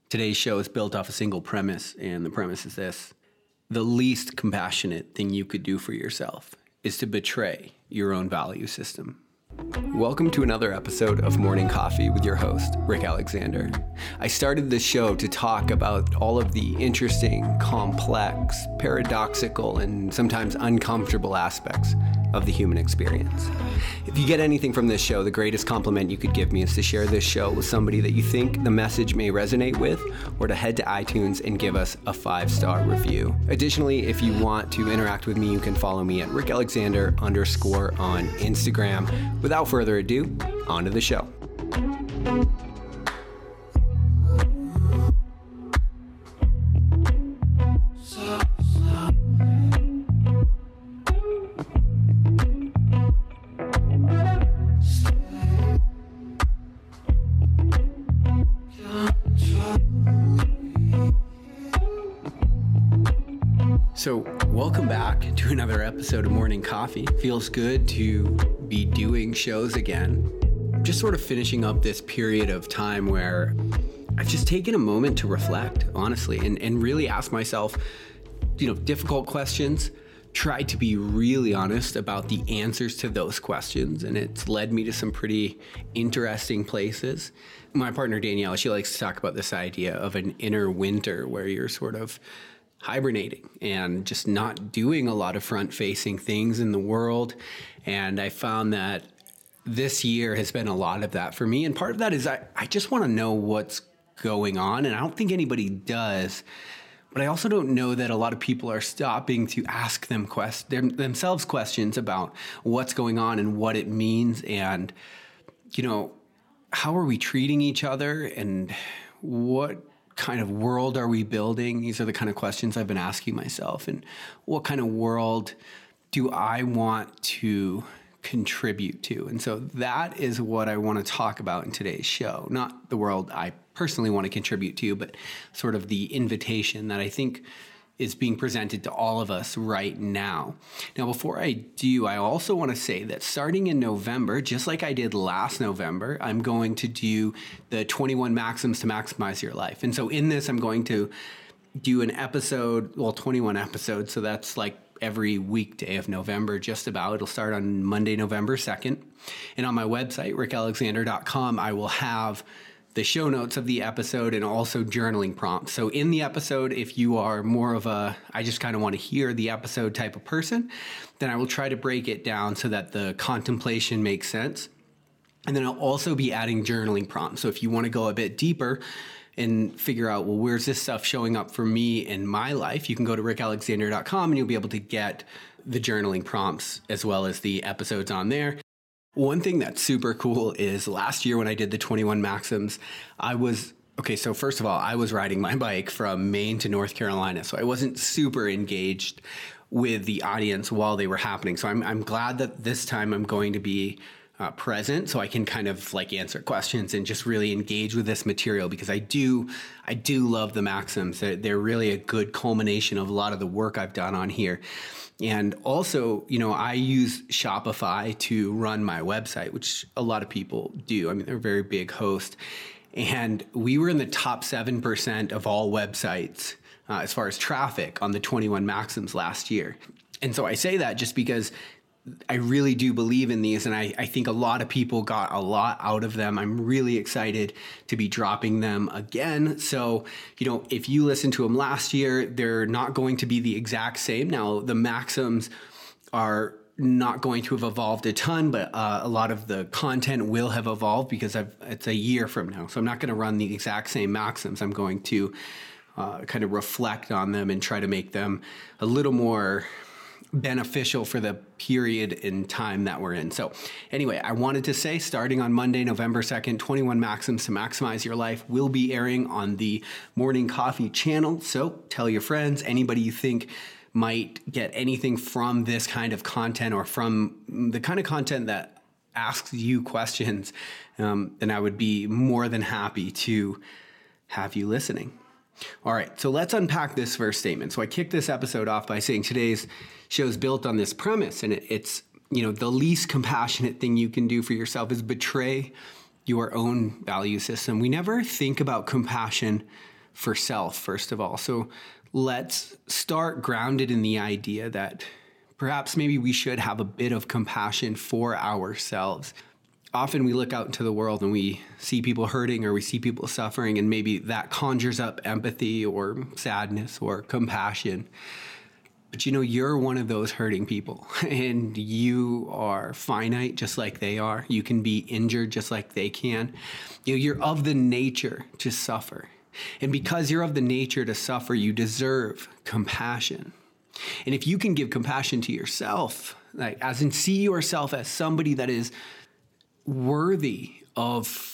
Today's show is built off a single premise, and the premise is this. The least compassionate thing you could do for yourself is to betray your own value system. Welcome to another episode of Morning Coffee with your host, Rick Alexander. I started this show to talk about all of the interesting, complex, paradoxical, and sometimes uncomfortable aspects of the human experience. If you get anything from this show, the greatest compliment you could give me is to share this show with somebody that you think the message may resonate with, or to head to iTunes and give us a 5-star review. Additionally, if you want to interact with me, you can follow me at RickAlexander_ on Instagram. Without further ado, on to the show. So welcome back to another episode of Morning Coffee. Feels good to be doing shows again. Just sort of finishing up this period of time where I've just taken a moment to reflect, honestly, and really ask myself, difficult questions, try to be really honest about the answers to those questions. And it's led me to some pretty interesting places. My partner, Danielle, she likes to talk about this idea of an inner winter where you're sort of hibernating and just not doing a lot of front-facing things in the world. And I found that this year has been a lot of that for me. And part of that is I just want to know what's going on. And I don't think anybody does. But I also don't know that a lot of people are stopping to ask themselves questions about what's going on and what it means. And, how are we treating each other and what kind of world are we building? These are the kind of questions I've been asking myself. And what kind of world do I want to contribute to? And so that is what I want to talk about in today's show. Not the world I personally want to contribute to, but sort of the invitation that I think is being presented to all of us right now. Now, before I do, I also want to say that starting in November, just like I did last November, I'm going to do the 21 Maxims to Maximize Your Life. And so in this, I'm going to do an episode, 21 episodes. So that's like every weekday of November, just about. It'll start on Monday, November 2nd. And on my website, rickalexander.com, I will have the show notes of the episode and also journaling prompts. So in the episode, if you are more of I just kind of want to hear the episode type of person, then I will try to break it down so that the contemplation makes sense. And then I'll also be adding journaling prompts. So if you want to go a bit deeper and figure out, where's this stuff showing up for me in my life, you can go to rickalexander.com and you'll be able to get the journaling prompts as well as the episodes on there. One thing that's super cool is last year when I did the 21 Maxims, so first of all, I was riding my bike from Maine to North Carolina. So I wasn't super engaged with the audience while they were happening. So I'm glad that this time I'm going to be present so I can kind of answer questions and just really engage with this material, because I do love the Maxims. They're really a good culmination of a lot of the work I've done on here. And also, I use Shopify to run my website, which a lot of people do. I mean, they're a very big host. And we were in the top 7% of all websites as far as traffic on the 21 Maxims last year. And so I say that just because I really do believe in these, and I think a lot of people got a lot out of them. I'm really excited to be dropping them again. So, if you listened to them last year, they're not going to be the exact same. Now, the Maxims are not going to have evolved a ton, but a lot of the content will have evolved because it's a year from now. So I'm not going to run the exact same Maxims. I'm going to kind of reflect on them and try to make them a little more beneficial for the period in time that we're in. So anyway, I wanted to say, starting on Monday, November 2nd, 21 Maxims to Maximize Your Life will be airing on the Morning Coffee channel. So tell your friends, anybody you think might get anything from this kind of content or from the kind of content that asks you questions, then I would be more than happy to have you listening. All right, so let's unpack this first statement. So I kicked this episode off by saying today's show is built on this premise, and it's, the least compassionate thing you can do for yourself is betray your own value system. We never think about compassion for self, first of all. So let's start grounded in the idea that perhaps maybe we should have a bit of compassion for ourselves. Often we look out into the world and we see people hurting or we see people suffering, and maybe that conjures up empathy or sadness or compassion. But you're one of those hurting people, and you are finite just like they are. You can be injured just like they can. You're of the nature to suffer. And because you're of the nature to suffer, you deserve compassion. And if you can give compassion to yourself, like as in see yourself as somebody that is worthy of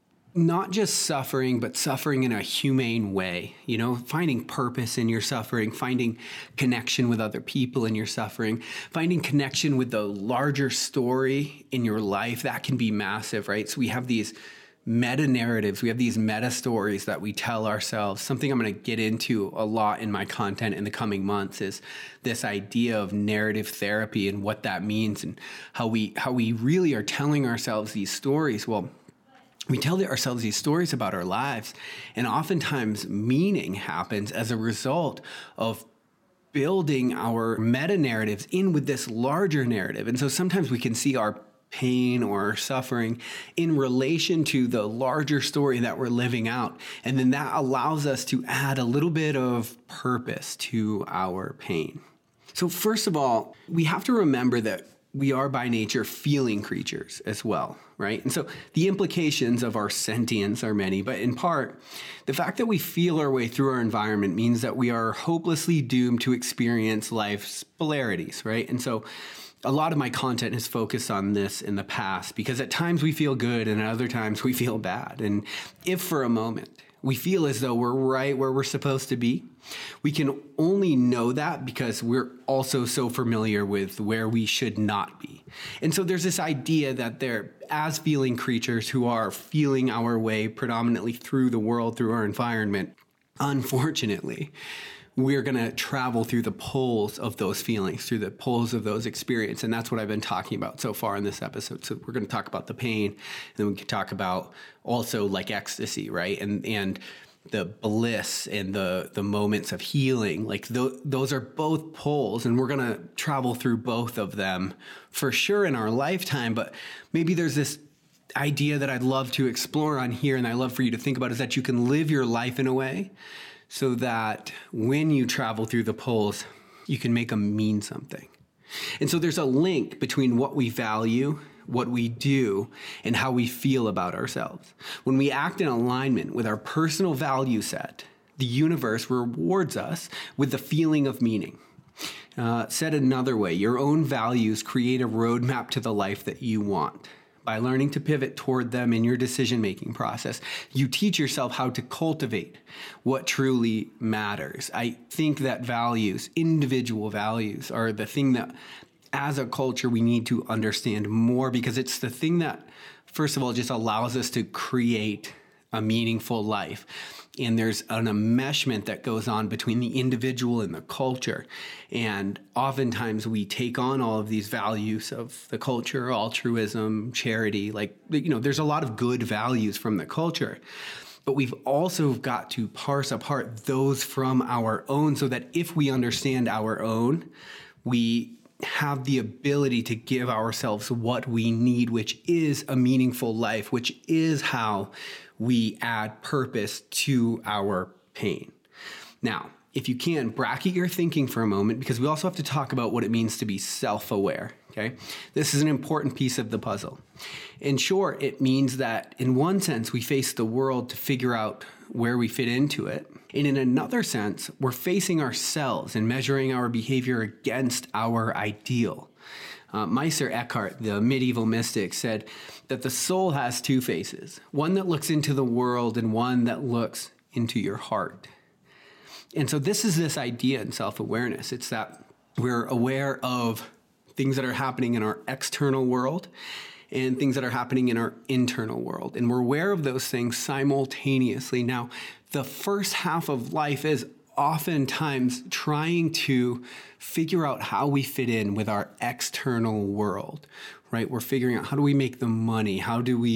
not just suffering, but suffering in a humane way, finding purpose in your suffering, finding connection with other people in your suffering, finding connection with the larger story in your life, that can be massive, right? So we have these meta narratives, we have these meta stories that we tell ourselves. Something I'm going to get into a lot in my content in the coming months is this idea of narrative therapy and what that means, and how we really are telling ourselves these stories. Well, we tell ourselves these stories about our lives, and oftentimes meaning happens as a result of building our meta narratives in with this larger narrative. And so sometimes we can see our pain or suffering in relation to the larger story that we're living out. And then that allows us to add a little bit of purpose to our pain. So first of all, we have to remember that we are by nature feeling creatures as well, right? And so the implications of our sentience are many, but in part, the fact that we feel our way through our environment means that we are hopelessly doomed to experience life's polarities, right? And so a lot of my content is focused on this in the past, because at times we feel good and at other times we feel bad. And if for a moment we feel as though we're right where we're supposed to be, we can only know that because we're also so familiar with where we should not be. And so there's this idea that they're, as feeling creatures who are feeling our way predominantly through the world, through our environment, unfortunately, we're going to travel through the poles of those feelings, through the poles of those experiences. And that's what I've been talking about so far in this episode. So we're going to talk about the pain, and then we can talk about also like ecstasy, right? And the bliss and the moments of healing. Like those are both poles, and we're going to travel through both of them for sure in our lifetime. But maybe there's this idea that I'd love to explore on here, and I'd love for you to think about, is that you can live your life in a way so that when you travel through the poles, you can make them mean something. And so there's a link between what we value, what we do, and how we feel about ourselves. When we act in alignment with our personal value set, the universe rewards us with the feeling of meaning. Said another way, your own values create a roadmap to the life that you want. By learning to pivot toward them in your decision-making process, you teach yourself how to cultivate what truly matters. I think that values, individual values, are the thing that, as a culture, we need to understand more, because it's the thing that, first of all, just allows us to create a meaningful life. And there's an enmeshment that goes on between the individual and the culture. And oftentimes we take on all of these values of the culture, altruism, charity, there's a lot of good values from the culture. But we've also got to parse apart those from our own, so that if we understand our own, we have the ability to give ourselves what we need, which is a meaningful life, which is how we add purpose to our pain. Now, if you can, bracket your thinking for a moment, because we also have to talk about what it means to be self-aware, okay? This is an important piece of the puzzle. In short, it means that in one sense, we face the world to figure out where we fit into it. And in another sense, we're facing ourselves and measuring our behavior against our ideal. Meister Eckhart, the medieval mystic, said that the soul has two faces, one that looks into the world and one that looks into your heart. And so this is this idea in self-awareness. It's that we're aware of things that are happening in our external world and things that are happening in our internal world. And we're aware of those things simultaneously. Now, the first half of life is oftentimes trying to figure out how we fit in with our external world, right? We're figuring out, how do we make the money? How do we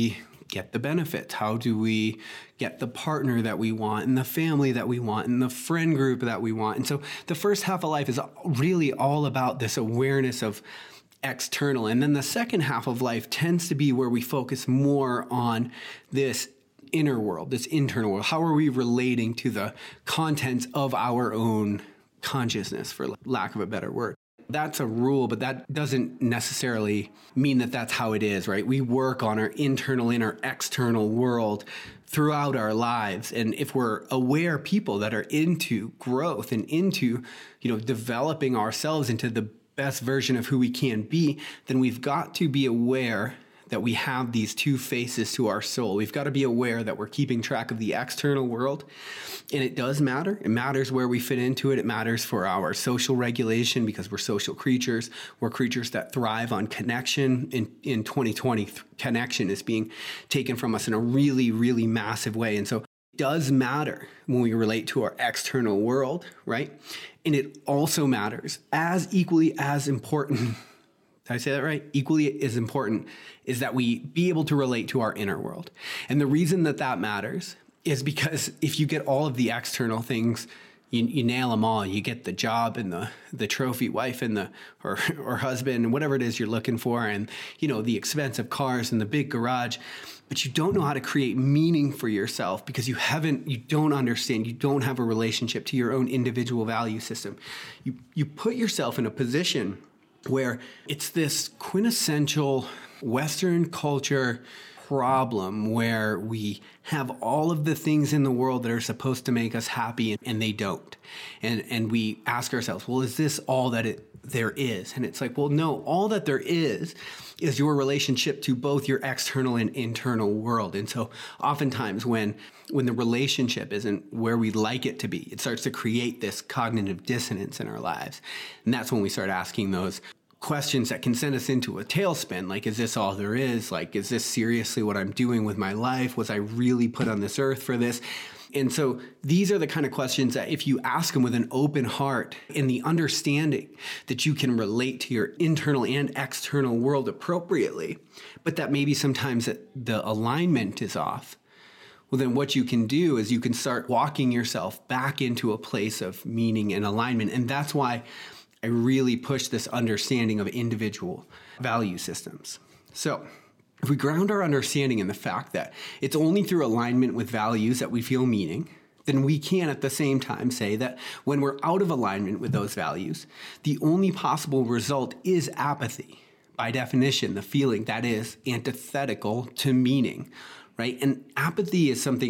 get the benefits? How do we get the partner that we want and the family that we want and the friend group that we want? And so the first half of life is really all about this awareness of external. And then the second half of life tends to be where we focus more on this inner world, this internal world. How are we relating to the contents of our own consciousness, for lack of a better word? That's a rule, but that doesn't necessarily mean that that's how it is, right? We work on our internal and our external world throughout our lives. And if we're aware people that are into growth and into, developing ourselves into the best version of who we can be, then we've got to be aware that we have these two faces to our soul. We've got to be aware that we're keeping track of the external world, and it does matter. It matters where we fit into it. It matters for our social regulation because we're social creatures. We're creatures that thrive on connection. In 2020, connection is being taken from us in a really, really massive way. And so it does matter when we relate to our external world, right? And it also matters as equally as important. Did I say that right? Equally as important is that we be able to relate to our inner world. And the reason that matters is because if you get all of the external things, you nail them all. You get the job and the trophy wife and or husband and whatever it is you're looking for, and the expensive cars and the big garage, but you don't know how to create meaning for yourself because you don't understand, you don't have a relationship to your own individual value system. You put yourself in a position where it's this quintessential Western culture problem where we have all of the things in the world that are supposed to make us happy and they don't. And we ask ourselves, well, is this all that there is? And it's like, well, no, all that there is your relationship to both your external and internal world. And so oftentimes when the relationship isn't where we'd like it to be, it starts to create this cognitive dissonance in our lives. And that's when we start asking those questions that can send us into a tailspin. Like, is this all there is? Like, is this seriously what I'm doing with my life? Was I really put on this earth for this? And so these are the kind of questions that if you ask them with an open heart and the understanding that you can relate to your internal and external world appropriately, but that maybe sometimes the alignment is off, well, then what you can do is you can start walking yourself back into a place of meaning and alignment. And that's why I really push this understanding of individual value systems. So if we ground our understanding in the fact that it's only through alignment with values that we feel meaning, then we can at the same time say that when we're out of alignment with those values, the only possible result is apathy. By definition, the feeling that is antithetical to meaning, right? And apathy is something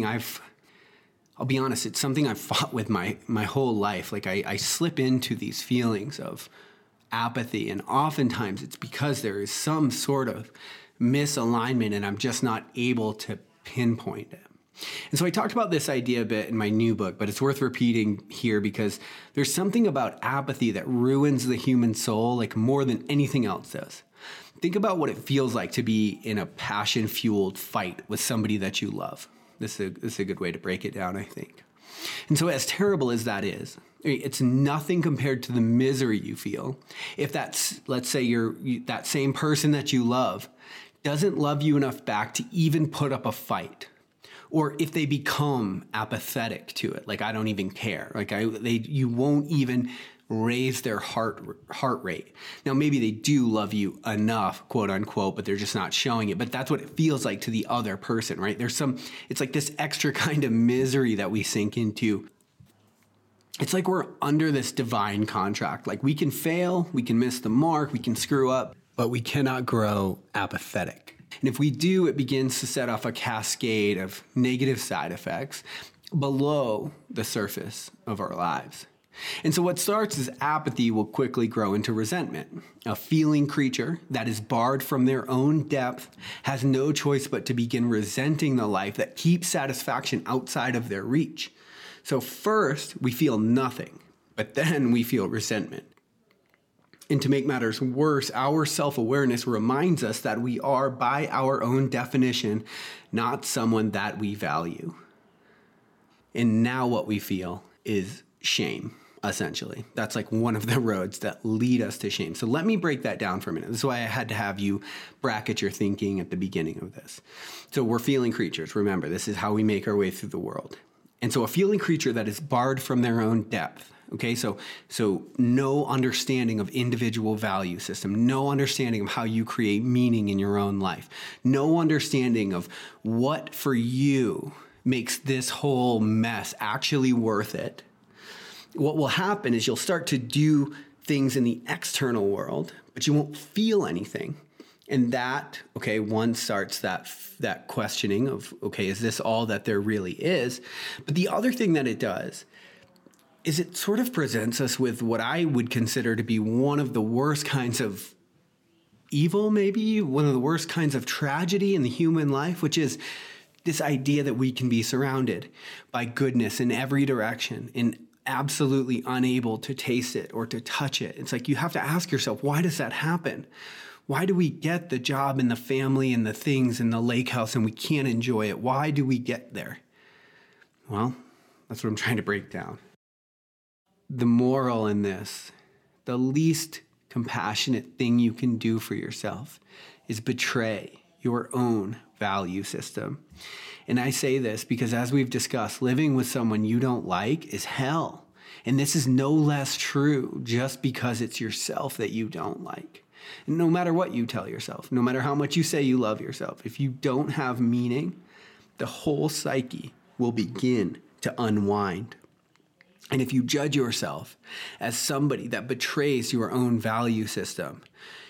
I'll be honest, it's something I've fought with my whole life. Like I slip into these feelings of apathy, and oftentimes it's because there is some sort of misalignment and I'm just not able to pinpoint it. And so I talked about this idea a bit in my new book, but it's worth repeating here because there's something about apathy that ruins the human soul like more than anything else does. Think about what it feels like to be in a passion-fueled fight with somebody that you love. This is a good way to break it down, I think. And so as terrible as that is, it's nothing compared to the misery you feel if that's, let's say that same person that you love doesn't love you enough back to even put up a fight. Or if they become apathetic to it, like I don't even care. Like you won't even raise their heart rate. Now, maybe they do love you enough, quote unquote, but they're just not showing it. But that's what it feels like to the other person, right? It's like this extra kind of misery that we sink into. It's like we're under this divine contract. Like we can fail, we can miss the mark, we can screw up, but we cannot grow apathetic. And if we do, it begins to set off a cascade of negative side effects below the surface of our lives. And so what starts as apathy will quickly grow into resentment. A feeling creature that is barred from their own depth has no choice but to begin resenting the life that keeps satisfaction outside of their reach. So first, we feel nothing, but then we feel resentment. And to make matters worse, our self-awareness reminds us that we are, by our own definition, not someone that we value. And now what we feel is shame. essentially. That's like one of the roads that lead us to shame. So let me break that down for a minute. This is why I had to have you bracket your thinking at the beginning of this. So we're feeling creatures. Remember, this is how we make our way through the world. And so a feeling creature that is barred from their own depth. Okay, so no understanding of individual value system, no understanding of how you create meaning in your own life, no understanding of what for you makes this whole mess actually worth it. What will happen is you'll start to do things in the external world, but you won't feel anything. And that, okay, one starts that questioning of, okay, is this all that there really is? But the other thing that it does is it sort of presents us with what I would consider to be one of the worst kinds of evil, maybe one of the worst kinds of tragedy in the human life, which is this idea that we can be surrounded by goodness in every direction and absolutely unable to taste it or to touch it. It's like you have to ask yourself, why does that happen? Why do we get the job and the family and the things and the lake house and we can't enjoy it? Why do we get there? Well, that's what I'm trying to break down. The moral in this, the least compassionate thing you can do for yourself is betray your own value system. And I say this because, as we've discussed, living with someone you don't like is hell. And this is no less true just because it's yourself that you don't like. And no matter what you tell yourself, no matter how much you say you love yourself, if you don't have meaning, the whole psyche will begin to unwind. And if you judge yourself as somebody that betrays your own value system,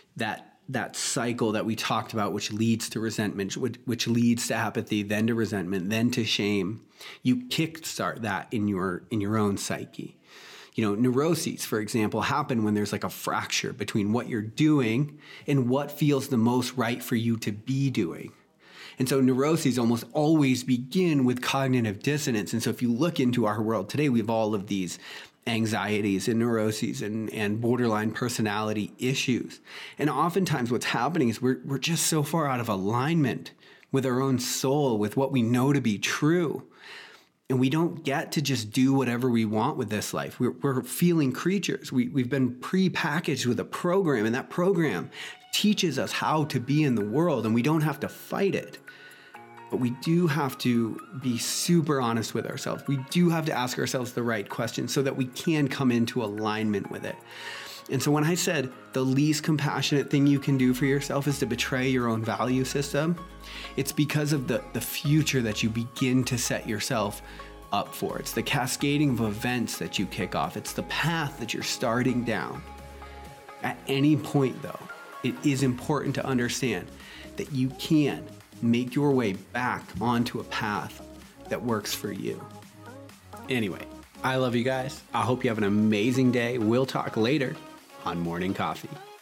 that cycle that we talked about, which leads to resentment, which leads to apathy, then to resentment, then to shame, you kickstart that in your own psyche. You know, neuroses, for example, happen when there's like a fracture between what you're doing and what feels the most right for you to be doing. And so neuroses almost always begin with cognitive dissonance. And so if you look into our world today, we have all of these anxieties and neuroses and borderline personality issues. And oftentimes what's happening is we're just so far out of alignment with our own soul, with what we know to be true. And we don't get to just do whatever we want with this life. We're feeling creatures. We've been pre-packaged with a program, and that program teaches us how to be in the world, and we don't have to fight it. But we do have to be super honest with ourselves. We do have to ask ourselves the right questions so that we can come into alignment with it. And so when I said the least compassionate thing you can do for yourself is to betray your own value system, it's because of the future that you begin to set yourself up for. It's the cascading of events that you kick off. It's the path that you're starting down. At any point, though, it is important to understand that you can make your way back onto a path that works for you. Anyway, I love you guys. I hope you have an amazing day. We'll talk later on Morning Coffee.